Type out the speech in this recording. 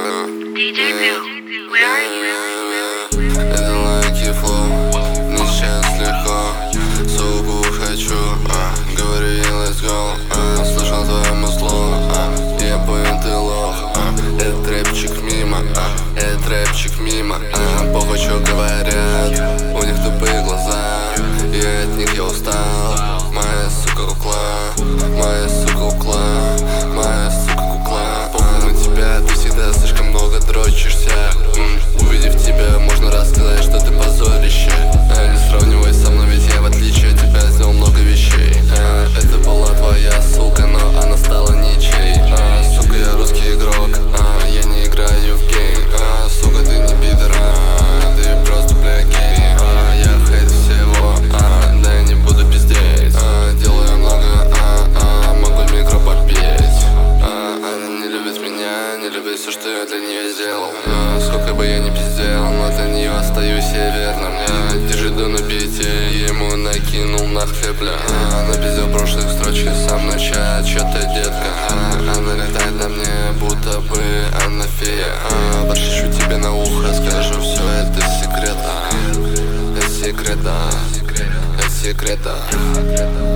DJ Bill, where are you? Это лайки флоу, не сейчас легко. Суку хочу, говори let's go. Слышал твоему слову, я понял ты лох. Этот рэпчик мимо, этот рэпчик мимо. Похуй, что говорят, у них тупые глаза. И от них я устал. Моя сука кукла, моя сука кукла, моя сука кукла. Похуй на тебя, ты всегда слишком много дрочишься. Увидев тебя, можно рассказать, что ты позорище. Не сравнивай со мной, ведь я в отличие от тебя сделал много вещей. Это была твоя сука, но она стала ничей. Сука, я русский игрок, я не играю в гейм. Сука, ты не пидор, ты просто бля гей. Я хейт всего, да я не буду пиздеть. Делаю много, могу микро попеть. Она не любит меня, не любит все, что я для нее сделал. Сколько бы я ни пиздел, но для нее остаюсь я верным. Держи до на бите, ему накинул на хлебля. Напиздел прошлых строчек, сам начать, чё-то детка. Она летает на мне, будто бы она фея. Пошучу тебе на ухо, скажу все, это секрет. Это секрет, это секрет.